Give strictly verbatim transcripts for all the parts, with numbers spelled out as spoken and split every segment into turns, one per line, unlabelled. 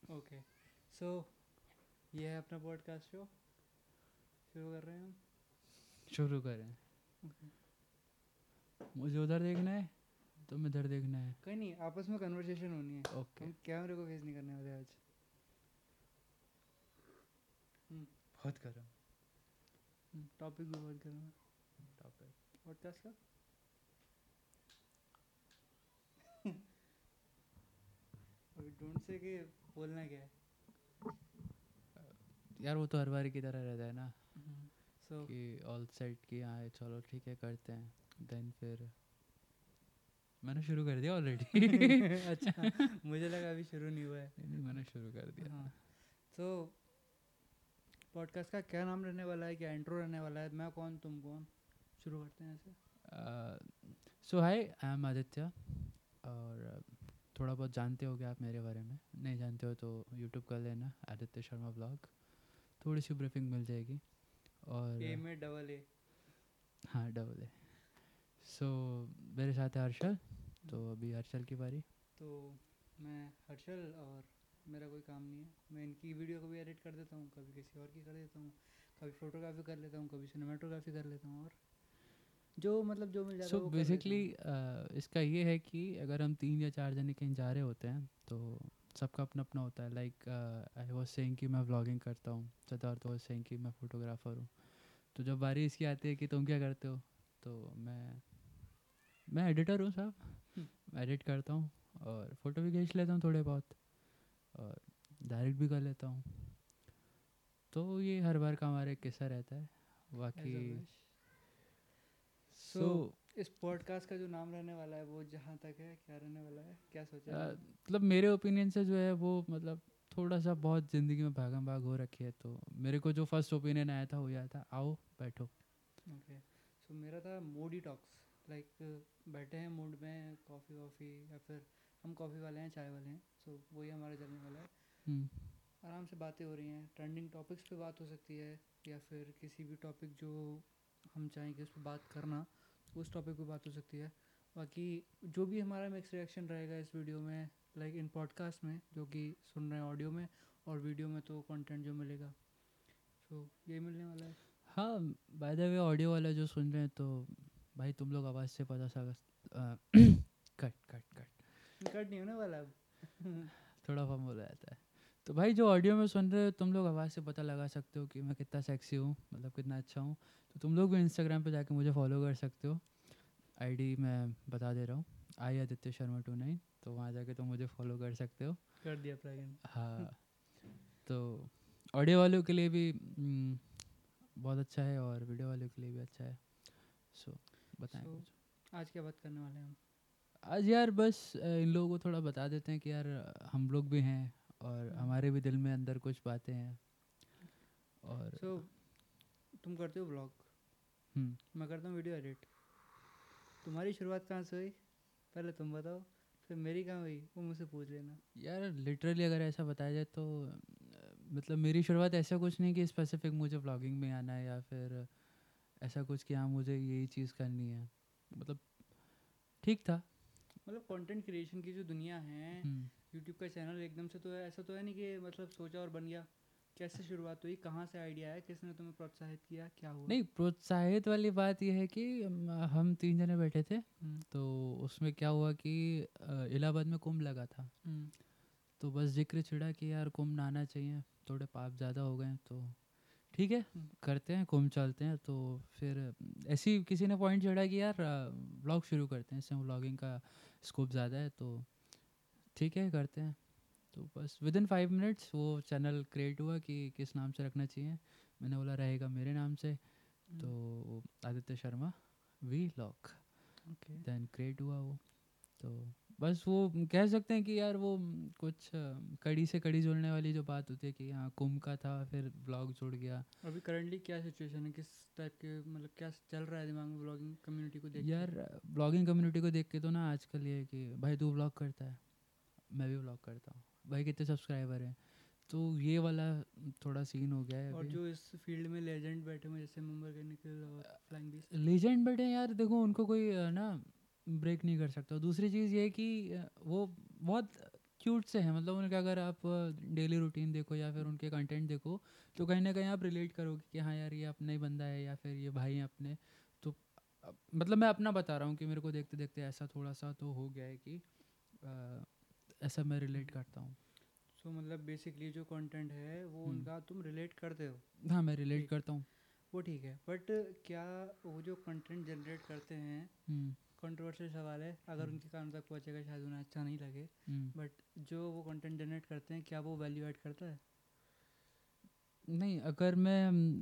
Okay so ये है अपना पॉडकास्ट शो। शुरू कर रहे हैं हम।
शुरू करें।
Okay.
मुझे उधर देखना है, तुम्हें इधर देखना है।
कहीं नहीं, आपस में कन्वर्सेशन होनी है।
ओके।
हम कैमरे को फेस नहीं करने वाले आज।
बहुत गर्म
टॉपिक भी बहुत करना है
टॉपिक।
पॉडकास्ट का। अभी ढूंढ से कि बोलना क्या है।
यार वो तो हर बार की तरह रहता है ना
सो
कि ऑल सेट की हाँ चलो ठीक है करते हैं, देन फिर मैंने शुरू कर दिया ऑलरेडी।
अच्छा, मुझे लगा अभी शुरू नहीं हुआ है।
नहीं नहीं, मैंने शुरू कर दिया।
हाँ, तो पॉडकास्ट का क्या नाम रहने वाला है, क्या इंट्रो रहने वाला है, मैं कौन तुम कौन, शुरू करते हैं ऐसे।
So hi, I am Aditya. और uh, थोड़ा बहुत जानते होगे आप मेरे बारे में, नहीं जानते हो तो यूट्यूब कर लेना आदित्य शर्मा ब्लॉग, थोड़ी सी ब्रीफिंग मिल जाएगी। और
ए
uh,
में डबल ए।
हाँ डबल है। सो मेरे साथ है हर्षल, तो अभी हर्षल की बारी।
तो मैं हर्षल, और मेरा कोई काम नहीं है। मैं इनकी वीडियो को भी एडिट कर देता हूँ, कभी किसी और की कर देता हूँ, कभी फोटोग्राफी कर लेता हूँ, कभी सिनेमाटोग्राफी कर लेता हूँ, और जो मतलब जो मिल जाता
सो
है वो कर लेता
बेसिकली
हूँ।
इसका ये है कि अगर हम तीन या चार जने कहीं जा रहे होते हैं तो सबका अपना अपना होता है। लाइक आई वाज सेइंग कि मैं व्लॉगिंग करता हूँ, सिद्धार्थ वाज सेइंग कि मैं फोटोग्राफर हूँ। तो जब बारी इसकी आती है कि तुम क्या करते हो, तो मैं मैं एडिटर हूँ साहब, एडिट करता हूँ और फ़ोटो भी खींच लेता हूँ थोड़े बहुत, और डायरेक्ट भी कर लेता हूँ। तो ये हर बार का हमारा एक किस्सा रहता है
एज
बाकी।
ऑलवेज। सो
सो
इस पॉडकास्ट का जो नाम रहने वाला है वो जहाँ तक है, क्या रहने वाला है, क्या सोचा है नाम।
मतलब मेरे ओपिनियन से जो है वो मतलब थोड़ा सा बहुत ज़िंदगी में भागम भाग हो रखी है, तो मेरे को जो फर्स्ट ओपिनियन आया था वो यह था, आओ बैठो।
ओके, सो मेरा था मूडी टॉक्स। लाइक बैठे हैं मूड में, कॉफ़ी वॉफ़ी, या फिर हम कॉफ़ी वाले हैं, चाय वाले हैं, सो वही हमारा चलने वाला है।
हम्म,
आराम से बातें हो रही हैं, ट्रेंडिंग टॉपिक्स पे बात हो सकती है, या फिर किसी भी टॉपिक जो हम चाहें कि उस पर बात करना, उस टॉपिक पे बात हो सकती है। बाकी जो भी हमारा मिक्स रिएक्शन रहेगा इस वीडियो में, लाइक इन पॉडकास्ट में जो कि सुन रहे हैं ऑडियो में, और वीडियो में तो कंटेंट जो मिलेगा, सो यही मिलने वाला है।
हाँ। बाय द वे ऑडियो वाला जो सुन रहे हैं तो भाई तुम लोग आवाज़ से पता सा कट कट कट
कट नहीं होने वाला अब।
थोड़ा फम हो जाता है। तो भाई जो ऑडियो में सुन रहे हो तुम लोग आवाज़ से पता लगा सकते हो कि मैं कितना सेक्सी हूँ, मतलब कितना अच्छा हूँ। तो तुम लोग भी इंस्टाग्राम पे जाके मुझे फॉलो कर सकते हो। आईडी मैं बता दे रहा हूँ, I Aditya Sharma two nine, तो वहाँ जाके तुम मुझे फॉलो कर सकते हो।
कर दिया प्लगइन।
हाँ। तो ऑडियो वालों के लिए भी हम्म, बहुत अच्छा है और वीडियो वालों के लिए भी अच्छा है। सो बताएं
सो
कुछ।
आज क्या बात करने वाले हैं हम।
आज यार बस अ, इन लोगों को थोड़ा बता देते हैं कि यार अ, हम लोग भी हैं और हमारे भी दिल में अंदर कुछ बातें हैं। और
सो तुम करते हो ब्लॉग,
हम्म,
मैं करता हूँ वीडियो एडिट। तुम्हारी शुरुआत कहाँ से हुई, पहले तुम बताओ, फिर मेरी कहाँ हुई वो मुझसे पूछ लेना।
यार लिटरली अगर ऐसा बताया जाए तो अ, मतलब मेरी शुरुआत ऐसा कुछ नहीं कि स्पेसिफिक मुझे व्लॉगिंग में आना है या फिर ऐसा कुछ कि हाँ मुझे यही चीज़ करनी है। मतलब ठीक था।
मतलब कंटेंट क्रिएशन की जो दुनिया है,
हम्म,
यूट्यूब का चैनल एकदम से तो है, ऐसा तो है नहीं कि मतलब सोचा और बन गया। कैसे शुरुआत हुई, कहाँ से आइडिया आया, किसने तुम्हें प्रोत्साहित किया, क्या हुआ।
नहीं प्रोत्साहित वाली बात यह है कि हम हम तीन जने बैठे थे,
हम्म,
तो उसमें क्या हुआ कि अ, इलाहाबाद में कुंभ लगा था।
हम्म,
तो बस जिक्र छिड़ा कि यार कुंभ नहाना चाहिए, थोड़े पाप ज़्यादा हो गए हैं, तो ठीक है
हम्म,
करते हैं कुंभ चलते हैं। तो फिर ऐसी किसी ने पॉइंट छेड़ा कि यार व्लॉग शुरू करते हैं, इससे व्लॉगिंग का स्कोप ज़्यादा है, तो ठीक है करते हैं। तो बस विद इन फाइव मिनट्स वो चैनल क्रिएट हुआ कि किस नाम से रखना चाहिए। मैंने बोला रहेगा मेरे नाम से,
हम्म,
तो Aditya Sharma vlog,
okay.
Then create हुआ वो। तो बस वो कह सकते हैं कि यार वो म, कुछ अ, कड़ी से कड़ी जोड़ने वाली जो बात होती है कि हाँ कुंभ का था फिर ब्लॉग जुड़ गया।
अभी करंटली क्या सिचुएशन है, किस टाइप के मतलब क्या चल रहा है दिमाग में ब्लॉगिंग कम्युनिटी को देख के।
यार ब्लॉगिंग कम्युनिटी को देख के तो ना आजकल ये है कि भाई तू ब्लॉग करता है, मैं भी ब्लॉग करता हूँ, भाई कितने सब्सक्राइबर हैं। तो ये वाला थोड़ा सीन हो गया है
और
अभी।
जो इस फील्ड में लेजेंड बैठे हुए जैसे मुंबर के निखिल और फ्लाइंग बीस्ट।
लीजेंड बट है यार, देखो उनको कोई अ, ना ब्रेक नहीं कर सकता। दूसरी चीज़ ये है कि अ, वो बहुत क्यूट से हैं, मतलब उनका अगर आप डेली रूटीन देखो या फिर उनके कंटेंट देखो तो कहीं ना कहीं आप रिलेट करोगे कि हाँ यार ये अपना ही बंदा है या फिर ये भाई हैं अपने। तो अ, मतलब मैं अपना बता रहा हूँ कि मेरे को देखते देखते ऐसा थोड़ा सा तो हो गया है कि अ, ऐसा मैं रिलेट करता हूँ।
सो मतलब बेसिकली जो कंटेंट है वो
हम्म,
उनका तुम रिलेट करते हो।
हाँ मैं रिलेट
ठीक,
करता हूँ।
वो ठीक है, बट क्या वो जो कंटेंट जनरेट करते हैं,
हम्म,
कंट्रोवर्शियल सवाल है, अगर
हम्म,
उनके कान तक पहुँचेगा शायद उन्हें अच्छा नहीं लगे,
हम्म।
बट जो वो कंटेंट जनरेट करते हैं क्या वो वैल्यू ऐड करता है?
नहीं, अगर मैं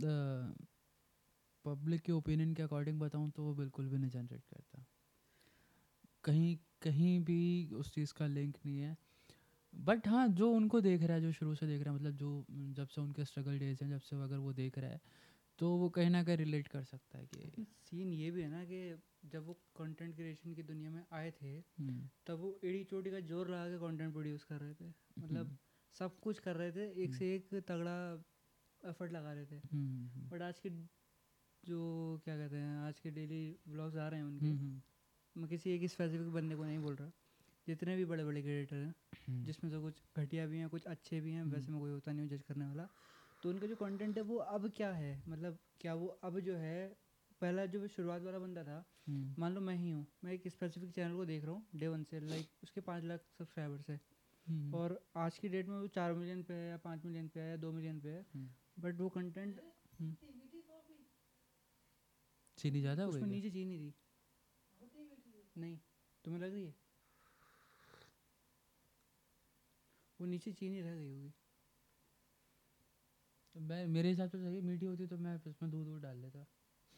पब्लिक के ओपिनियन के अकॉर्डिंग बताऊँ तो वो बिल्कुल भी नहीं जनरेट करता। कहीं कहीं भी उस चीज़ का लिंक नहीं है। बट हाँ, जो उनको देख रहा है, जो शुरू से देख रहा है, मतलब जो उम, जब से उनके स्ट्रगल डेज हैं, जब से वो अगर वो देख रहा है तो वो कहीं ना कहीं रिलेट कर सकता है कि
सीन ये भी है ना कि जब वो कंटेंट क्रिएशन की दुनिया में आए थे
हम्म,
तब वो एड़ी चोटी का जोर लगा के कंटेंट प्रोड्यूस कर रहे थे, मतलब
हम्म,
सब कुछ कर रहे थे, एक
हम्म,
से एक तगड़ा एफर्ट लगा रहे थे।
हम्म, हम्म,
बट आज के जो क्या कहते हैं आज के डेली व्लॉग्स आ रहे हैं उनके,
हम्म,
मैं किसी एक स्पेसिफिक बंदे को नहीं बोल रहा, जितने भी बड़े बड़े क्रिएटर हैं
हम्म,
जिसमें से कुछ घटिया भी हैं कुछ अच्छे भी हैं,
हम्म,
वैसे मैं कोई होता नहीं हूँ जज करने वाला, तो उनका जो कंटेंट है वो अब क्या है, मतलब क्या वो अब जो है, पहला जो शुरुआत वाला बंदा था,
हम्म,
मान लो मैं ही हूँ, मैं एक स्पेसिफिक चैनल को देख रहा हूँ डे वन से, लाइक उसके पाँच लाख सब्सक्राइबर्स है,
हम्म,
और आज की डेट में वो चार मिलियन पे है या पाँच मिलियन पे है या दो मिलियन पे है,
हम्म।
बट वो कंटेंट
चीनी ज़्यादा हो गई
उसमें
क्या?
नीचे चीनी थी। नहीं, तुम्हें लग रही है वो नीचे चीनी रह गई होगी।
तो मैं मेरे हिसाब से सही मीठी होती तो मैं इसमें दूध वूध डाल देता।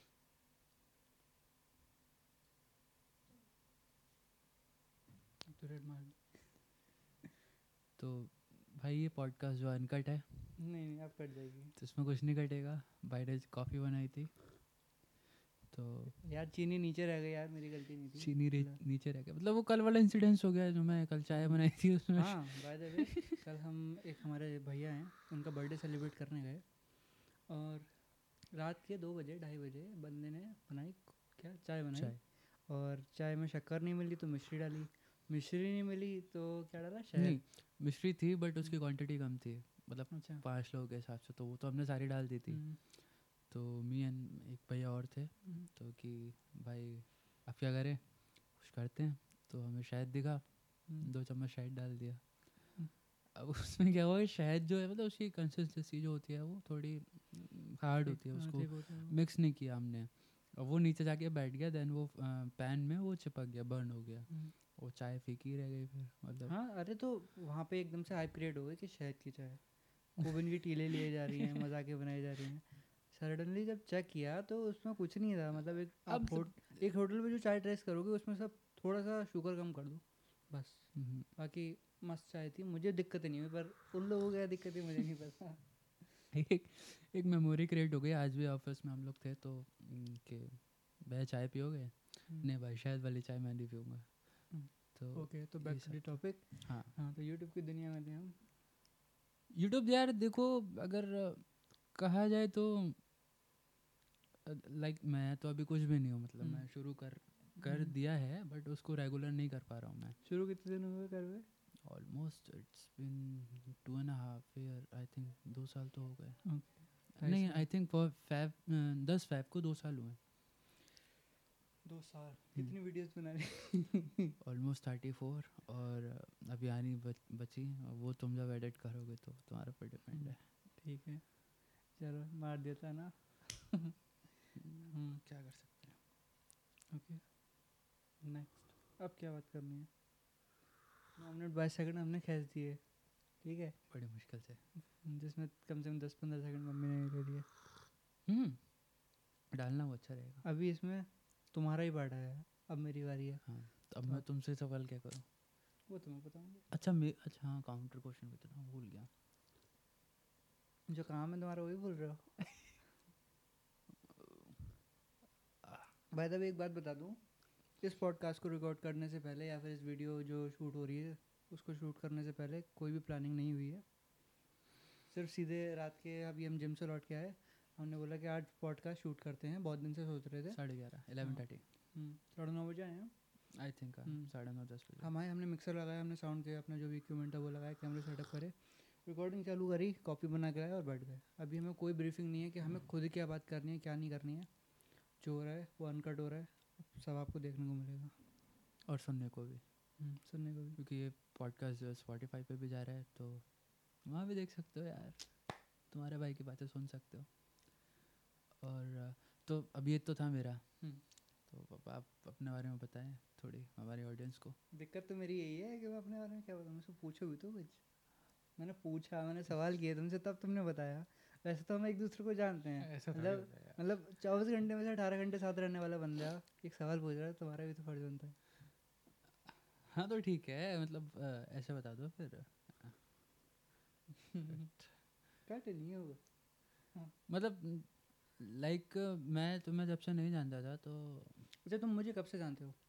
तो रेड मार।
तो भाई ये पॉडकास्ट जो अनकट है
नहीं नहीं अब कट जाएगी।
तो इसमें कुछ नहीं कटेगा। बाइडेज कॉफ़ी बनाई थी तो
यार चीनी नीचे रह गई यार, मेरी गलती नहीं थी।
चीनी रे
चलो।
नीचे रह गया, मतलब वो कल वाला इंसिडेंस हो गया जो मैं कल चाय बनाई थी उसमें।
हाँ बाय द वे, कल हम एक हमारे भैया हैं उनका बर्थडे सेलिब्रेट करने गए, और रात के दो बजे ढाई बजे बंदे ने बनाई क्या चाय बनाई,
चाय
और चाय में शक्कर नहीं मिली तो मिश्री डाली, मिश्री नहीं मिली तो क्या डाला,
नहीं,
शहद।
मिश्री थी बट उसकी क्वांटिटी कम थी, मतलब
अच्छा।
पाँच लोगों के हिसाब से, तो वो तो हमने सारी डाल दी थी।
हम्म,
तो मी एंड एक भैया और थे,
हम्म,
तो कि भाई आप क्या करें, कुछ करते हैं, तो हमें शहद दिखा,
हम्म,
दो चम्मच शहद डाल दिया।
हम्म,
अब उसमें क्या हुआ, शहद जो है मतलब उसकी कंसिस्टेंसी जो होती है वो थोड़ी हार्ड
ठीक,
होती है,
हाँ
उसको
ठीक होता है वो।
मिक्स नहीं किया हमने, और वो नीचे जाके बैठ गया, देन वो पैन में वो चिपक गया, बर्न हो गया,
हम्म,
वो चाय फीकी रह गई फिर, मतलब।
हाँ अरे तो वहाँ पे एकदम से हाइप क्रिएट हो गई कि शहद की चाय, गोविंद की टीले लिए जा रही हैं, मजाके बनाई जा रही हैं। सडनली जब चेक किया तो उसमें कुछ नहीं था, मतलब एक
अब
आप होट एक होटल में जो चाय टेस्ट करोगे उसमें सब थोड़ा सा शुगर कम कर दो बस,
हम्म,
बाकी मस्त चाय थी, मुझे दिक्कत नहीं हुई, पर उन लोगों को क्या दिक्कत थी मुझे नहीं पता।
एक एक मेमोरी क्रिएट हो गई, आज भी ऑफिस में हम लोग थे तो हम्म, कि भैया चाय पियोगे, नहीं भाई शहद वाली चाय मैं नहीं पीऊँगा, तो
ओके तो
ये
बैक टू
सब
द
था।
टॉपिक।
हाँ,
हाँ तो यूट्यूब की दुनिया में थे हम।
यूट्यूब यार देखो, अगर कहा जाए तो लाइक मैं तो अभी कुछ भी नहीं हूँ, मतलब
हम्म,
मैं शुरू कर कर
हम्म।
दिया है बट उसको रेगुलर नहीं कर पा रहा हूँ मैं।
शुरू कितने दिन हुए कर हुए?
Almost it's been two and half year I think, दो साल तो हो गए।
ओके, ढाई
नहीं,
साल
आई थिंक फॉर फैब, दस फैब को दो साल हुए।
दो साल कितनी वीडियोस बना रहे?
ऑलमोस्ट थर्टी फोर, और अभी आनी बच, बची, और वो तुम जब एडिट करोगे तो तुम्हारे पर डिपेंड
हम्म,
है।
ठीक है, चलो मार देता ना।
हम्म,
हम्म,
क्या कर सकते हैं।
ओके, नेक्स्ट अब क्या बात करनी है? नौ मिनट बाईस सेकंड हमने खींच दिए, ठीक है,
बड़ी मुश्किल से।
जिसमें कम से कम दस पंद्रह सेकंड मम्मी ने ले लिए।
हम्म, डालना वो अच्छा रहेगा।
अभी इसमें तुम्हारा ही पार्ट आया है, अब मेरी बारी है,
हाँ, तो अब
तो
मैं
अब
तुमसे सवाल क्या करूँ?
वो तुम्हें बताऊंगा।
अच्छा मे अच्छा हाँ, काउंटर क्वेश्चन भी तो था, भूल गया।
जो काम है तुम्हारा वही बोल रहे हो? भाई तब एक बात बता दूं, इस पॉडकास्ट को रिकॉर्ड करने से पहले या फिर इस वीडियो जो शूट हो रही है उसको शूट करने से पहले कोई भी प्लानिंग नहीं हुई है, सिर्फ सीधे रात के अभी हम जिम से लौट के आए, हमने बोला कि आज पॉडकास्ट शूट करते हैं, बहुत दिन से सोच रहे थे।
साढ़े ग्यारह, इलेवन
हाँ,
थर्टी।
हम्म, साढ़े नौ बजे आए हैं।
आई थिंक साढ़े नौ दस बजे।
हम आए, हमने मिक्सर लगाया, हमने साउंड के अपना जो भी इक्विपमेंट है वो लगाया, कैमरे सेटअप करे, रिकॉर्डिंग चालू करी, कॉपी बना के लाए और बैठ गए। अभी हमें कोई ब्रीफिंग नहीं है कि हमें खुद क्या बात करनी है क्या नहीं करनी है। जो हो रहा है वो अनकट हो रहा है, सब आपको देखने को मिलेगा
और सुनने को भी,
सुनने को भी।
क्योंकि ये पॉडकास्ट जो है स्पॉटिफाई पे भी जा रहा है, तो वहाँ भी देख सकते हो यार, तुम्हारे भाई की बातें सुन सकते हो। और तो अब ये तो था मेरा, तो अब आप अपने बारे में बताएं थोड़ी हमारे ऑडियंस को।
दिक्कत तो मेरी यही है कि मैं अपने बारे में क्या बताऊँ, मुझसे पूछो भी तो कुछ। मैंने पूछा, मैंने सवाल किए तुमसे, तब तुमने बताया। वैसे तो हम एक दूसरे को जानते हैं, मतलब मतलब चौबीस घंटे में से अठारह घंटे साथ रहने वाला बंदा एक सवाल पूछ रहा है, तुम्हारा भी तो फर्ज बनता है।
हाँ तो ठीक है, मतलब ऐसे बता दो फिर।
कट नहीं होगा
मतलब लाइक मैं तुम्हें जब से नहीं जानता था तो।
अच्छा तुम मुझे कब से जानते हो?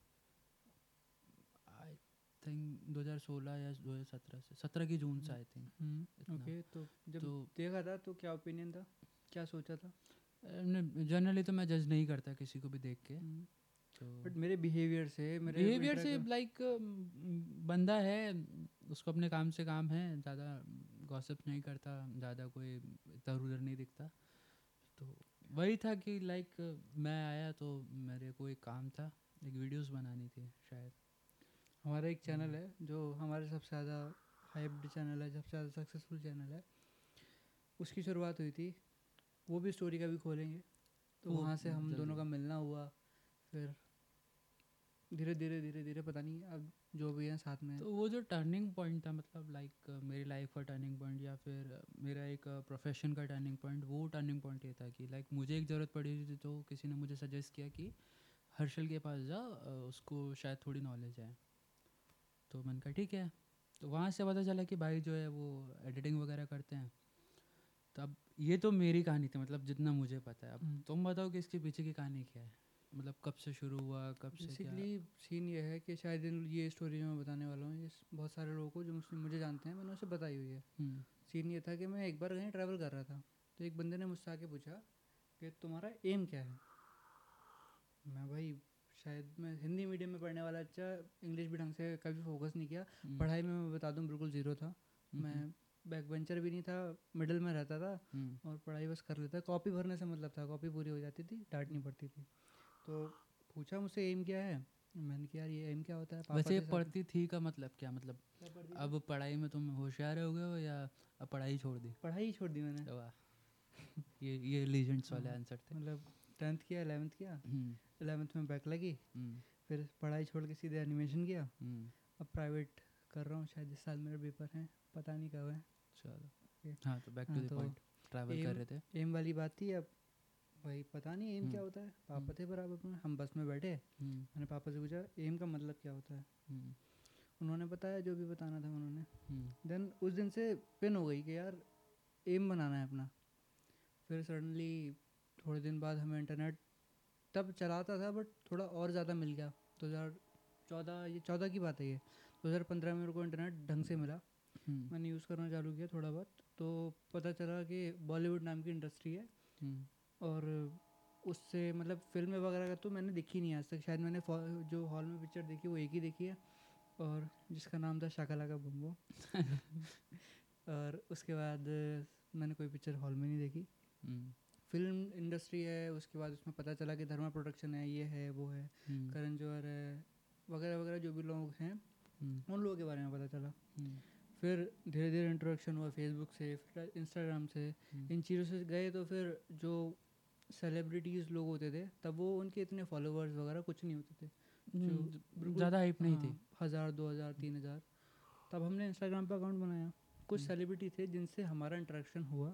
आई थिंक दो हज़ार सोलह या दो हज़ार सत्रह से, सत्रह की जून से आई थिंक।
ओके, तो जब
तो
देखा था तो क्या ओपिनियन था, क्या सोचा था?
जनरली तो मैं जज नहीं करता किसी को भी देख के, तो
बट मेरे बिहेवियर से, मेरे
बिहेवियर से लाइक बंदा है, उसको अपने काम से काम है, ज़्यादा गॉसिप नहीं करता, ज़्यादा कोई इधर उधर नहीं दिखता। तो वही था कि लाइक मैं आया तो मेरे को एक काम था, एक वीडियोस बनानी थी शायद।
हमारा एक चैनल है जो हमारे सबसे ज़्यादा हाइप्ड चैनल है, सबसे ज़्यादा सक्सेसफुल चैनल है, उसकी शुरुआत हुई थी। वो भी स्टोरी का भी खोलेंगे, तो वहाँ से हम दोनों का मिलना हुआ, फिर धीरे धीरे धीरे धीरे पता नहीं अब जो भी है साथ में।
तो वो जो टर्निंग पॉइंट था, मतलब लाइक मेरी लाइफ का टर्निंग पॉइंट या फिर मेरा एक प्रोफेशन का टर्निंग पॉइंट, वो टर्निंग पॉइंट ये था कि लाइक मुझे एक ज़रूरत पड़ी थी, तो किसी ने मुझे सजेस्ट किया कि हर्षल के पास जा, उसको शायद थोड़ी नॉलेज है। तो मैंने कहा ठीक है। तो वहाँ से पता चला कि भाई जो है वो एडिटिंग वगैरह करते हैं। तो अब ये तो मेरी कहानी थी, मतलब जितना मुझे पता है। अब तुम बताओ कि इसके पीछे की कहानी क्या है, मतलब कब से शुरू हुआ, कब से क्या?
बेसिकली सीन ये है कि शायद ये स्टोरी जो मैं बताने वाला हूँ ये बहुत सारे लोगों को जो मुझसे मुझे जानते हैं मैंने उसे बताई हुई है। सीन ये था कि मैं एक बार कहीं ट्रैवल कर रहा था, तो एक बंदे ने मुझसे आके पूछा कि तुम्हारा एम क्या है। मैं भाई शायद मैं हिंदी मीडियम में पढ़ने वाला, अच्छा इंग्लिश भी ढंग से कभी फोकस नहीं किया, पढ़ाई में मैं बता दूं बिल्कुल ज़ीरो था। मैं बैक बेंचर भी नहीं था, मिडिल में रहता था और पढ़ाई बस कर लेता, कॉपी भरने से मतलब था, कॉपी पूरी हो जाती थी, डांटनी पड़ती थी। तो पूछा मुझसे एम क्या है, मैंने कहा यार ये एम क्या होता है। पापा
वैसे
के साथ
पढ़ती थी का मतलब क्या, मतलब अब पढ़ाई में तुम होशियार हो गए हो या अब पढ़ाई छोड़ दी?
पढ़ाई छोड़ दी मैंने।
वाह, ये ये लीजेंड्स वाले आंसर थे।
मतलब टेंथ किया, इलेवेंथ किया, इलेवेंथ में बैक लगी, फिर पढ़ाई छोड़ के सीधे एनिमेशन किया। अब प्राइवेट कर रहा हूँ, शायद इस साल मेरे पेपर हैं, पता नहीं कब है।
चलो हाँ, तो back to the point, travel कर रहे थे।
एम वाली बात थी। अब भाई पता नहीं एम क्या होता है, पापा थे बराबर में, हम बस में बैठे, मैंने पापा से पूछा एम का मतलब क्या होता है। उन्होंने बताया जो भी बताना था उन्होंने। देन उस दिन से पिन हो गई कि यार एम बनाना है अपना। फिर सडनली थोड़े दिन बाद हमें इंटरनेट तब चलाता था बट थोड़ा और ज़्यादा मिल गया। दो हज़ार चौदह ये चौदह की बात है, ये दो हज़ार पंद्रह में मेरे को इंटरनेट ढंग से मिला। मैंने यूज़ करना चालू किया थोड़ा बहुत, तो पता चला कि बॉलीवुड नाम की इंडस्ट्री है और उससे मतलब फिल्म वगैरह का तो मैंने देखी नहीं आज तक। शायद मैंने जो हॉल में पिक्चर देखी वो एक ही देखी है, और जिसका नाम था शाका लाका बूम बूम। और उसके बाद मैंने कोई पिक्चर हॉल में नहीं देखी। फिल्म इंडस्ट्री है, उसके बाद उसमें पता चला कि धर्मा प्रोडक्शन है, ये है वो है, करण जौहर है वगैरह वगैरह जो भी लोग हैं उन लोगों के बारे में पता चला। फिर धीरे धीरे इंट्रोडक्शन हुआ फेसबुक से, फिर इंस्टाग्राम से, इन चीज़ों से गए। तो फिर जो सेलिब्रिटीज़ लोग होते थे तब वो उनके इतने फॉलोअर्स वगैरह कुछ नहीं होते थे, जो
ज़्यादा हाइप नहीं थी,
हज़ार दो हज़ार तीन हज़ार। तब हमने इंस्टाग्राम पर अकाउंट बनाया, कुछ सेलिब्रिटी थे जिनसे हमारा इंटरेक्शन हुआ,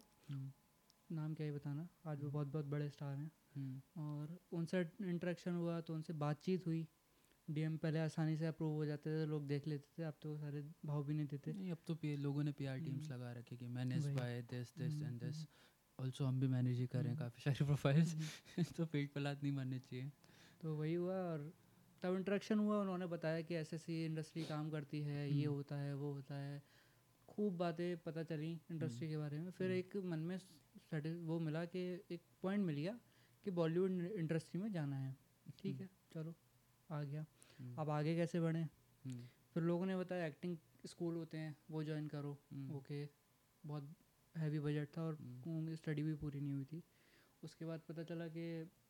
नाम क्या ही बताना, आज वो बहुत बहुत बड़े स्टार हैं। और उनसे इंटरेक्शन हुआ तो उनसे बातचीत हुई। डीएम पहले आसानी से अप्रूव हो जाते थे, लोग देख लेते थे, अब तो सारे भाव भी नहीं देते।
नहीं, अब तो लोगों ने पीआर टीम्स लगा रखे कि manage by this this and this. Also हम भी मैनेज ही कर रहे हैं काफ़ी सारे प्रोफाइल्स। तो पेट पर लात नहीं मारनी चाहिए।
तो वही हुआ और तब इंटरेक्शन हुआ, उन्होंने बताया कि ऐसे ऐसी इंडस्ट्री काम करती है, ये होता है वो होता है, खूब बातें पता चली इंडस्ट्री के बारे में। फिर एक मन में वो मिला कि एक पॉइंट मिल गया कि बॉलीवुड इंडस्ट्री में जाना है। ठीक है चलो आ गया।
हम्म,
अब आगे कैसे बढ़ें।
हम्म,
फिर लोगों ने बताया एक्टिंग स्कूल होते हैं वो ज्वाइन करो।
हम्म,
ओके, बहुत हैवी बजट था और
हम्म,
स्टडी भी पूरी नहीं हुई थी। उसके बाद पता चला कि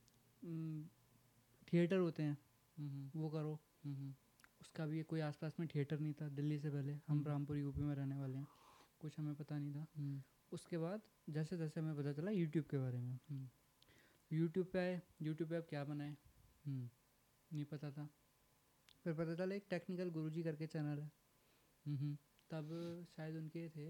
थिएटर होते हैं
हम्म,
वो करो।
हम्म,
उसका भी कोई आसपास में थिएटर नहीं था दिल्ली से पहले, हम
हम्म,
रामपुर यूपी में रहने वाले हैं, कुछ हमें पता नहीं था।
हम्म,
उसके बाद जैसे जैसे हमें पता चला यूट्यूब के बारे में,
हम्म,
यूट्यूब पे आए, यूट्यूब पे अब क्या बनाए
हम्म,
नहीं पता था। फिर पता चला एक टेक्निकल गुरुजी करके चैनल है,
हम्म,
तब शायद उनके थे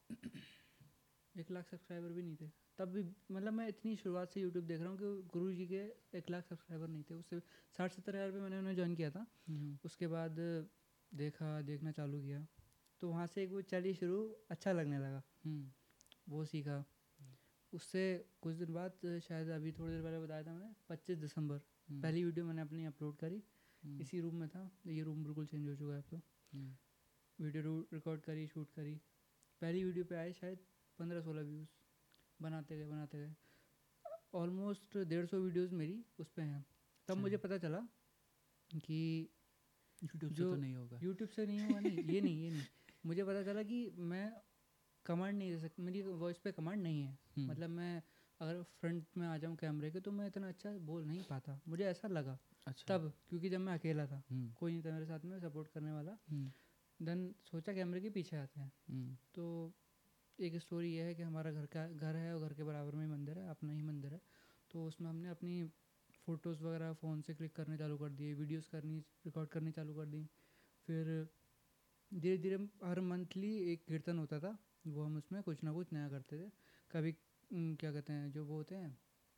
एक लाख सब्सक्राइबर भी नहीं थे तब भी। मतलब मैं इतनी शुरुआत से यूट्यूब देख रहा हूँ कि गुरु जी के एक लाख सब्सक्राइबर नहीं थे, उससे साठ सत्तर हज़ार पे मैंने उन्हें ज्वाइन किया था।
हम्म,
उसके बाद देखा देखना चालू किया, तो वहाँ से एक वो चली शुरू, अच्छा लगने लगा,
हम्म,
वो सीखा। उससे कुछ दिन बाद शायद अभी थोड़ी देर पहले बताया था मैंने, पच्चीस दिसंबर
हम्म,
पहली वीडियो मैंने अपनी अपलोड करी।
हम्म,
इसी रूम में था, ये रूम बिल्कुल चेंज हो चुका है अब तो।
हम्म,
वीडियो रिकॉर्ड करी, शूट करी, पहली वीडियो पे आए शायद पंद्रह सोलह व्यूज़। बनाते गए बनाते गए ऑलमोस्ट डेढ़ सौ वीडियोज़ मेरी उस पर हैं। तब
अच्छा,
मुझे पता चला कि
यूट्यूब से
जो
तो नहीं होगा।
यूट्यूब से नहीं होगा, नहीं ये नहीं ये नहीं मुझे पता चला कि मैं कमांड नहीं दे सकता, मेरी वॉइस पे कमांड नहीं है।
हम्म,
मतलब मैं अगर फ्रंट में आ जाऊँ कैमरे के तो मैं इतना अच्छा बोल नहीं पाता, मुझे ऐसा लगा
अच्छा,
तब, क्योंकि जब मैं अकेला था,
हम्म,
कोई नहीं था मेरे साथ में सपोर्ट करने वाला।
हम्म,
देन सोचा कैमरे के पीछे आते हैं।
हम्म,
तो एक स्टोरी ये है कि हमारा घर का घर है और घर के बराबर में ही मंदिर है, अपना ही मंदिर है। तो उसमें हमने अपनी फ़ोटोज़ वगैरह फ़ोन से क्लिक करने चालू कर दिए, वीडियोस करनी रिकॉर्ड करनी चालू कर दी। फिर धीरे धीरे हर मंथली एक कीर्तन होता था, वो हम उसमें कुछ ना कुछ नया करते थे। कभी उम, क्या कहते हैं जो वो होते हैं,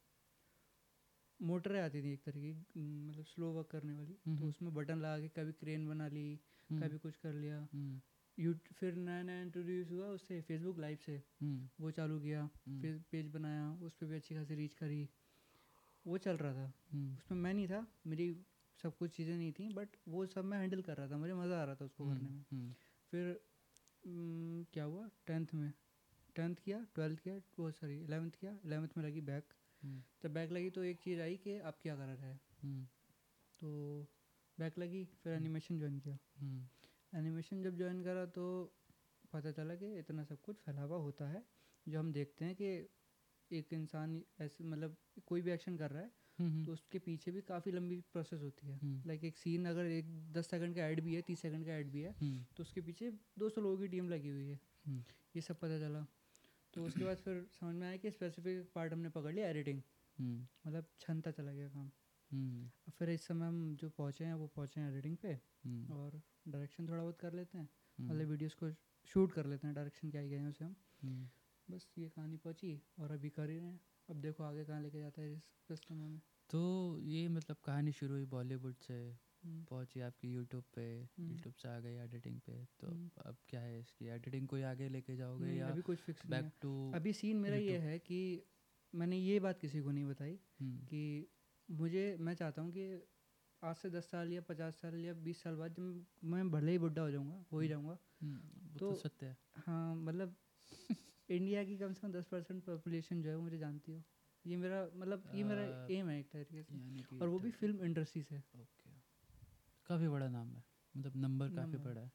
मोटरें आती थी एक तरह की, उम, मतलब स्लो वर्क करने वाली, तो
हम्म,
उसमें बटन लगा के कभी क्रेन बना ली,
हम्म,
कभी कुछ कर लिया।
हम्म,
यू फिर नया नया इंट्रोड्यूस हुआ उससे फेसबुक लाइव से,
हम्म,
वो चालू किया।
हम्म,
फिर पेज बनाया, उस पर भी अच्छी खासी रीच करी, वो चल रहा था।
हम्म,
उसमें मैं नहीं था, मेरी सब कुछ चीज़ें नहीं थी, बट वो सब मैं हैंडल कर रहा था, मुझे मज़ा आ रहा था उसको
हम्म,
करने में।
हम्म,
फिर उम, क्या हुआ, टेंथ में टेंथ किया, ट्वेल्थ किया, वो सॉरी इलेवंथ किया, इलेवंथ में लगी बैक।
हम्म,
जब बैक लगी तो एक चीज़ आई कि अब क्या करा जाए,
हम्म,
तो बैक लगी, फिर
हम्म,
एनिमेशन ज्वाइन किया।
हम्म,
एनिमेशन जब ज्वाइन करा तो पता चला कि इतना सब कुछ फैला हुआ होता है, जो हम देखते हैं कि एक इंसान ऐसे मतलब कोई भी एक्शन कर रहा है
हम्म,
तो उसके पीछे भी काफ़ी लंबी प्रोसेस होती है।
हम्म,
लाइक एक सीन अगर एक दस सेकंड का ऐड भी है, तीस सेकंड का ऐड भी है,
हम्म,
तो उसके पीछे दो सौ लोगों की टीम लगी हुई है।
हम्म,
ये सब पता चला। तो उसके बाद फिर समझ में आया कि स्पेसिफिक पार्ट हमने पकड़ लिया, एडिटिंग,
हम्म,
मतलब छनता चला गया काम।
हम्म,
अब फिर इस समय हम जो पहुँचे हैं वो पहुँचे हैं एडिटिंग पे,
हम्म,
और डायरेक्शन थोड़ा बहुत कर लेते हैं,
हम्म,
मतलब वीडियोस को शूट कर लेते हैं, डायरेक्शन क्या ही गए हैं उसे हम।
हम्म।
बस ये कहानी पहुँची और अभी कर ही रहे हैं। अब देखो आगे कहाँ लेके जाता है इस सिस्टम हमें।
तो ये मतलब कहानी शुरू हुई बॉलीवुड से,
हम्म,
पहुंची आपकी यूट्यूब पे,
हम्म,
यूट्यूब से आ गई एडिटिंग पे, तो
हम्म।
अब क्या है इसकी एडिटिंग को ही आगे लेके जाओगे
नहीं
या
अभी कुछ फिक्स नहीं
बैक
है।
टू
अभी सीन मेरा ये
यूट्यूब?
है कि मैंने ये बात किसी को नहीं बताई
हम्म,
कि मुझे, मैं चाहता हूँ कि आज से दस साल या पचास साल या बीस साल बाद जब मैं भले ही बुढ़ा हो जाऊँगा, हो ही
हम्म,
जाऊँगा,
हम्म, वो
तो
तो सत्य है।
हाँ मतलब इंडिया की कम से कम दस परसेंट पॉपुलेशन जो है वो मुझे जानती हो। ये मेरा मतलब ये मेरा
अ,
एम है एक तरीके से,
यानी कि
और वो भी
थर्टी,
फिल्म इंडस्ट्री से।
ओके, काफ़ी बड़ा नाम है, मतलब नंबर काफ़ी
नंबर
बड़ा है।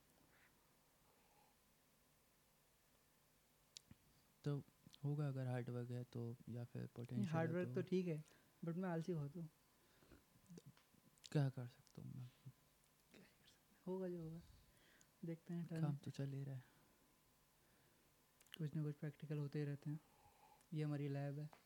तो होगा अगर हार्ड वर्क है तो, या फिर
नहीं,
पोटेंशियल
हार्ड
है
वर्क
तो।
तो ठीक है, बट मैं आलसी बहुत हूँ।
क्या कर सकता हूँ मैं,
होगा जो होगा, देखते हैं टर्न।
काम तो चल ही रहा है।
कुछ ना कुछ प्रैक्टिकल होते ही रहते हैं, ये हमारी लैब है।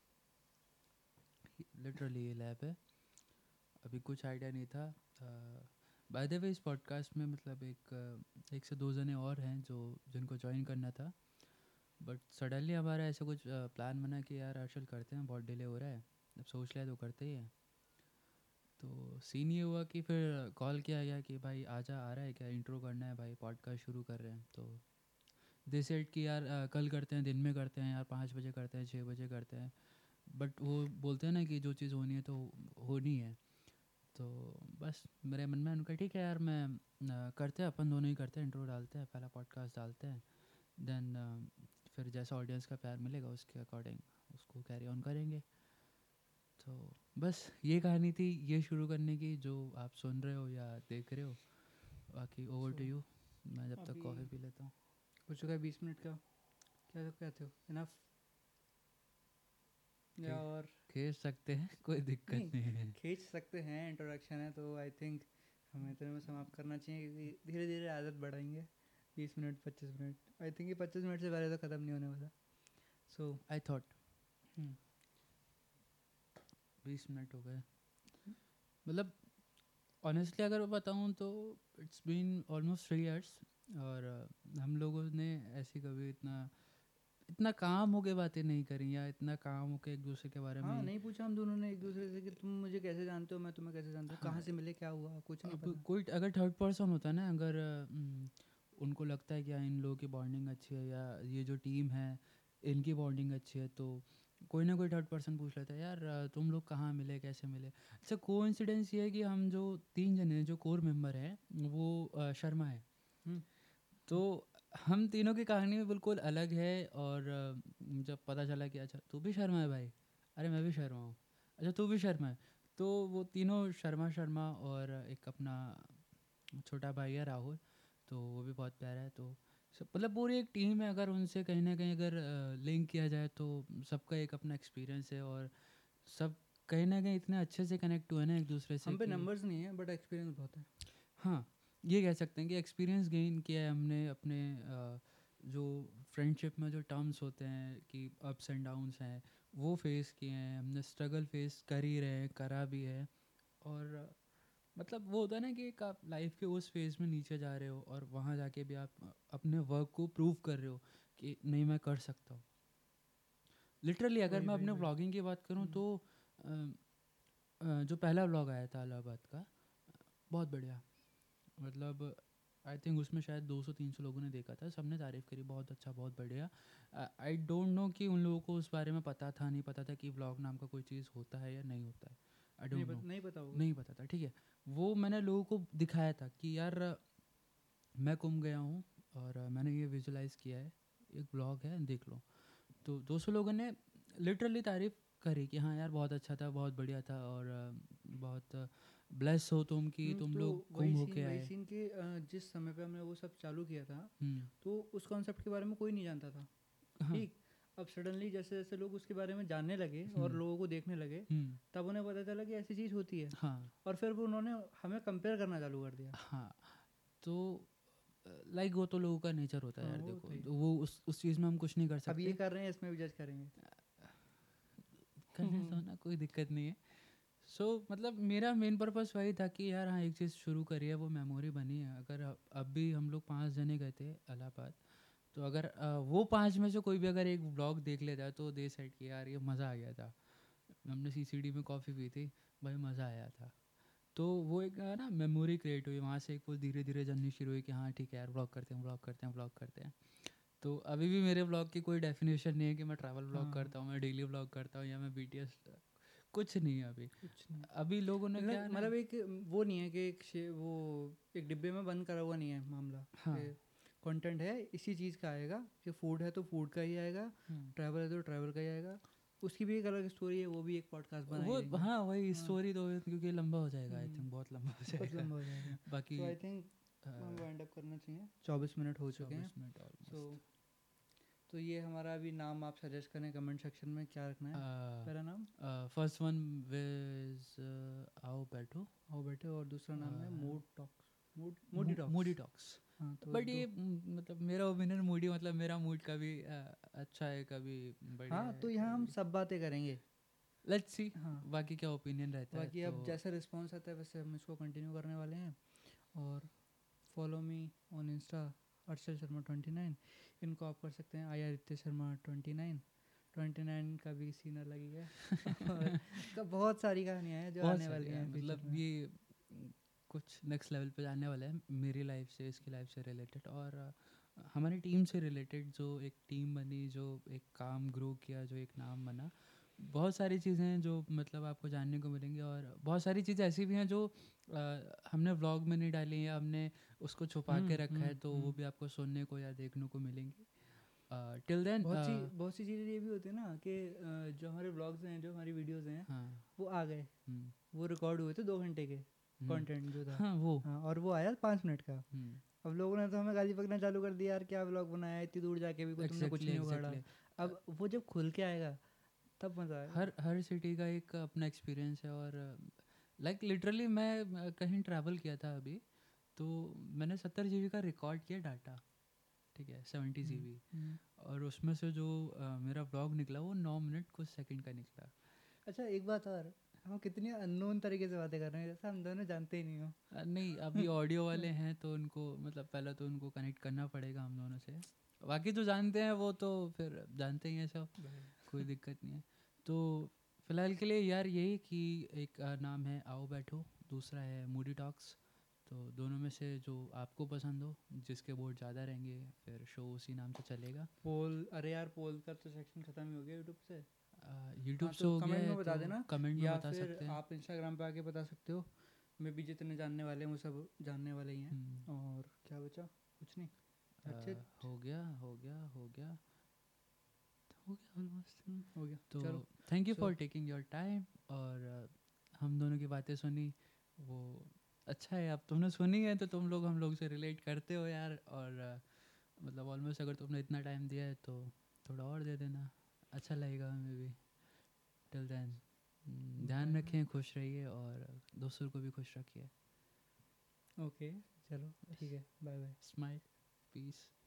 लिटरली ये लैब है। अभी कुछ आइडिया नहीं था। बाय द वे इस पॉडकास्ट में मतलब एक अ, एक से दो जने और हैं जो जिनको ज्वाइन करना था, बट सडनली हमारा ऐसा कुछ प्लान बना कि यार आजकल करते हैं, बहुत डिले हो रहा है, अब सोच लिया तो करते ही हैं। तो सीन ये हुआ कि फिर कॉल किया गया कि भाई आजा, आ रहा है क्या, इंट्रो करना है भाई, पॉडकास्ट शुरू कर रहे हैं। तो दे सेड कि यार अ, कल करते हैं, दिन में करते हैं यार, पाँच बजे करते हैं, छः बजे करते हैं। बट वो बोलते हैं ना कि जो चीज़ होनी है तो होनी है। तो बस मेरे मन में उनका ठीक है यार, मैं अ, करते हैं, अपन दोनों ही करते हैं, इंट्रो डालते हैं, पहला पॉडकास्ट डालते हैं, देन फिर जैसा ऑडियंस का प्यार मिलेगा उसके अकॉर्डिंग उसको कैरी ऑन करेंगे। तो बस ये कहानी थी ये शुरू करने की, जो आप सुन रहे हो या देख रहे हो। बाकी ओवर टू
So,
यू, मैं जब तक
अभी
कॉफ़ी पी लेता हूँ।
हो चुका है बीस मिनट का, क्या कहते हो, इनफ या
ठीक।
और
खींच सकते हैं, कोई दिक्कत
नहीं
नहीं है।
खींच सकते हैं, इंट्रोडक्शन है तो आई थिंक हमें इतने में समाप्त करना चाहिए, क्योंकि धीरे धीरे आदत बढ़ाएंगे। बीस मिनट पच्चीस मिनट आई थिंक ये पच्चीस मिनट से पहले तो ख़त्म नहीं होने वाला। सो
आई थॉट बीस मिनट हो गए। मतलब ऑनेस्टली अगर मैं बताऊँ तो it's been almost three years, और uh, हम लोगों ने ऐसी कभी इतना इतना काम हो के बातें नहीं करी, या इतना काम हो के एक दूसरे के बारे
हाँ,
में।
नहीं पूछा हम दोनों ने एक दूसरे से कि तुम मुझे कैसे जानते हो, मैं तुम्हें कैसे जानता हूँ,
हाँ,
कहाँ से मिले, क्या हुआ, कुछ नहीं
अब
पता।
कोई अगर थर्ड पर्सन होता है ना, अगर अम, उनको लगता है कि हाँ इन लोगों की बॉन्डिंग अच्छी है, या ये जो टीम है इनकी बॉन्डिंग अच्छी है, तो कोई ना कोई थर्ड पर्सन पूछ लेता है, यार अ, तुम लोग कहाँ मिले, कैसे मिले। अच्छा, कोइंसिडेंस ये है कि हम जो तीन जने जो कोर मेंबर हैं वो अ, शर्मा है।
हम्म,
तो हम तीनों की कहानी भी बिल्कुल अलग है, और अ, जब पता चला कि अच्छा तू भी शर्मा है भाई, अरे मैं भी शर्मा हूँ, अच्छा तू भी शर्मा है, तो वो तीनों शर्मा शर्मा, और एक अपना छोटा भाई है राहुल, तो वो भी बहुत प्यारा है। तो सब मतलब पूरी एक टीम है, अगर उनसे कहीं ना कहीं अगर लिंक किया जाए तो सबका एक अपना एक्सपीरियंस है, और सब कहीं ना कहीं इतने अच्छे से कनेक्ट हुए ना एक दूसरे से
हम पे
कि
नंबर्स नहीं है बट एक्सपीरियंस बहुत है।
हाँ, ये कह सकते हैं कि एक्सपीरियंस गेन किया है हमने अपने अ, जो फ्रेंडशिप में जो टर्म्स होते हैं कि अप्स एंड डाउन्स हैं, वो फेस किए हैं हमने, स्ट्रगल फेस कर ही रहे हैं, करा भी है। और अ, मतलब वो होता है ना कि एक आप लाइफ के उस फेज़ में नीचे जा रहे हो, और वहाँ जाके भी आप अ, अपने वर्क को प्रूव कर रहे हो कि नहीं मैं कर सकता हूँ। लिटरली अगर
वही
मैं
वही
अपने
वही
व्लॉगिंग की बात करूँ
हम्म,
तो अ, अ, जो पहला व्लॉग आया था इलाहाबाद का, बहुत बढ़िया। मतलब आई थिंक उसमें शायद दो सौ तीन सौ लोगों ने देखा था, सबने तारीफ़ करी, बहुत अच्छा, बहुत बढ़िया। आई डोंट नो कि उन लोगों को उस बारे में पता था नहीं पता था कि व्लॉग नाम का कोई चीज़ होता है या नहीं होता है, आई
नहीं
डोंट
पता,
नो।
नहीं पता होगा।
नहीं पता था, ठीक है। वो मैंने लोगों को दिखाया था कि यार मैं कुंभ गया हूँ, और अ, मैंने ये विजुलाइज किया है, एक ब्लॉग है देख लो। तो दो सौ लोगों ने लिटरली तारीफ़ करी कि हाँ यार बहुत अच्छा था, बहुत बढ़िया था, और अ, बहुत ब्लेस हो तुम कि
हम्म,
तुम
तो
लोग
वही
कुंभ
सीन
होके
वही
आए।
सीन के अ, जिस समय पे हमने वो सब चालू किया था,
हम्म,
तो उस कॉन्सेप्ट के बारे में कोई नहीं जानता था।
हाँ,
ठीक, अब सडनली जैसे जैसे लोग उसके बारे में जानने लगे और
हम्म,
लोगों को देखने लगे,
हम्म,
तब उन्हें पता चला कि ऐसी चीज़ होती है।
हाँ,
और फिर वो उन्होंने हमें कंपेयर करना चालू कर दिया।
हाँ। तो लाइक वो तो लोगों का नेचर होता है
हाँ,
यार,
वो
देखो
होता ही है।
तो वो उस उस चीज़ में हम कुछ नहीं कर
अब ये
सकते।
कर रहे हैं, इसमें भी जज करेंगे।
करने दो ना, कोई दिक्कत नहीं है। सो so, मतलब मेरा मेन पर्पस वही था कि यार हाँ एक चीज़ शुरू करी है, वो मेमोरी बनी है। अगर अब अब भी हम लोग पाँच जने गए थे इलाहाबाद, तो अगर अ, वो पाँच में से कोई भी अगर एक ब्लॉग देख लेता है तो दे सेट कि यार ये मज़ा आ गया था, हमने सीसीडी में कॉफ़ी पी थी भाई, मज़ा आया था। तो वो एक अ, ना मेमोरी क्रिएट हुई, वहाँ से एक वो धीरे धीरे जर्नी शुरू हुई कि हाँ ठीक है यार ब्लॉग करते हैं, ब्लॉग करते हैं, ब्लॉग करते हैं। तो अभी भी मेरे ब्लॉग की कोई डेफिनेशन नहीं है कि मैं ट्रैवल ब्लॉग
हाँ हाँ,
करता हूँ, मैं डेली ब्लॉग करता हूँ, या मैं बीटीएस, कुछ नहीं है अभी।
कुछ नहीं।
अभी लोगों ने
मतलब
क्या ना,
मतलब एक वो नहीं है कि एक शे- वो एक डिब्बे में बंद करा हुआ नहीं है मामला,
हाँ,
कि कंटेंट है इसी चीज़ का आएगा, कि फूड है तो फूड का ही आएगा,
हम्म,
ट्रैवल है तो ट्रैवल का ही आएगा। उसकी भी एक अलग स्टोरी है, वो भी एक पॉडकास्ट बना ही
वो
देंगे।
हाँ वही
हाँ,
स्टोरी तो है, क्योंकि लंबा हो जाएगा, आई
हम्म,
थिंक बहुत लंबा हो
बहुत
जाएगा।
लंबा हो जाएगा।
बाकी
सो आई थिंक हम वाइंड अप करना चाहिए, चौबीस मिनट हो चुके हैं।
चौबीस मिनट
सो
ऑलमोस्ट।
तो ये हमारा अभी नाम आप सजेस्ट करें कमेंट सेक्शन में, क्या रखना है पहला नाम।
फर्स्ट वन विज आओ बैठो,
आओ बैठे, और दूसरा नाम है mood talks, mood moody
moody
talks.
Talks.
हाँ, तो
बट ये
दो।
म, मतलब मेरा ओपिनियन मूडी, मतलब मेरा मूड कभी अ, अच्छा है, कभी बढ़िया
हाँ, तो
है,
यहाँ हम
कभी
सब बातें करेंगे।
लेट्स सी
हाँ,
बाकी क्या ओपिनियन रहता है।
बाकी
तो
अब जैसा रिस्पॉन्स आता है वैसे हम इसको कंटिन्यू करने वाले हैं। और follow me on insta, Arshal Sharma twenty nine. इनको आप कर सकते हैं आई Aditya Sharma twenty nine. Twenty nine का भी सीन अलग ही है। और का बहुत सारी कहानियाँ हैं जो
बहुत
आने
सारी
वाली
है,
हैं फ्यूचर
मतलब
में।
ये म, कुछ नेक्स्ट लेवल पे जाने वाला है, मेरी लाइफ से, इसकी लाइफ से रिलेटेड, और अ, हमारी टीम से रिलेटेड, जो एक टीम बनी, जो एक काम ग्रो किया, जो एक नाम बना। बहुत सारी चीज़ें हैं जो मतलब आपको जानने को मिलेंगी, और बहुत सारी चीज़ें ऐसी भी हैं जो अ, हमने व्लॉग में नहीं डाली, या हमने उसको छुपा के
हम्म
रखा है,
हम्म
तो वो
हम्म
भी आपको सुनने को या देखने को मिलेंगी। टिल देन
बहुत सी बहुत सी चीज़ें ये भी होती है ना कि अ, जो हमारे व्लॉग्स हैं, जो हमारी वीडियोस हैं,
हाँ
वो आ गए,
हम्म,
वो रिकॉर्ड हुए थे दो घंटे के
हम्म,
कंटेंट जो था।
हाँ वो
हाँ, और वो आया पाँच मिनट का।
हम्म,
अब लोगों ने तो हमें गाली बकना चालू कर दिया, यार क्या व्लॉग बनाया है, इतनी दूर जाके भी कोई तुमने कुछ
एग्जैक्टली
नहीं उखाड़ा।
एग्जैक्टली
अब वो जब खुल के आएगा तब मज़ा आएगा।
हर हर सिटी का एक अपना एक्सपीरियंस है। और लाइक लिटरली मैं अ, कहीं ट्रैवल किया था अभी, तो मैंने सत्तर जी बी का रिकॉर्ड किया डाटा, ठीक है, सेवेंटी जी
हम्म,
बी
हम्म।
और उसमें से जो अ, मेरा व्लॉग निकला वो नौ मिनट कुछ सेकंड का निकला।
अच्छा, एक बात और, हम कितनी अननोन तरीके से बातें कर रहे हैं, जैसे हम दोनों जानते ही नहीं हो।
अ, नहीं अभी ऑडियो वाले हैं तो उनको मतलब पहले तो उनको कनेक्ट करना पड़ेगा हम दोनों से। बाकी जो जानते हैं वो तो फिर जानते ही हैं सब, कोई दिक्कत नहीं है। तो फिलहाल के लिए यार यही कि एक अ, नाम है आओ बैठो, दूसरा है मूडी टॉक्स। तो दोनों में से जो आपको पसंद हो, जिसके वोट ज़्यादा रहेंगे फिर शो उसी नाम से चलेगा।
पोल, अरे यार पोल का तो सेक्शन ख़त्म ही हो गया यूट्यूब से।
यूट्यूब
हाँ,
से
तो
हो गया
कमेंट
है
में बता
तो
देना,
कमेंट में
या
बता
फिर
सकते हैं।
आप इंस्टाग्राम पे आके बता सकते हो। मे भी जितने जानने वाले हैं वो सब जानने वाले ही हैं।
हम्म,
और क्या बचा? कुछ नहीं।
Uh,
that's it.
हो गया हो गया हो गया हो गया ऑलमोस्ट।
हो गया,
तो
चलो।
Thank you
so
for taking your time. और अ, हम दोनों की बातें सुनी, वो अच्छा है। अब तुमने सुनी है तो तुम लोग हम लोग से रिलेट करते हो यार। और अ, मतलब ऑलमोस्ट अगर तुमने इतना टाइम दिया है तो थोड़ा और दे देना, अच्छा लगेगा हमें भी। टिल देन ध्यान
बाय बाय।
रखें, खुश रहिए और दोस्तों को भी खुश रखिए।
ओके, चलो
बस
ठीक है, बाय बाय।
Smile, piece.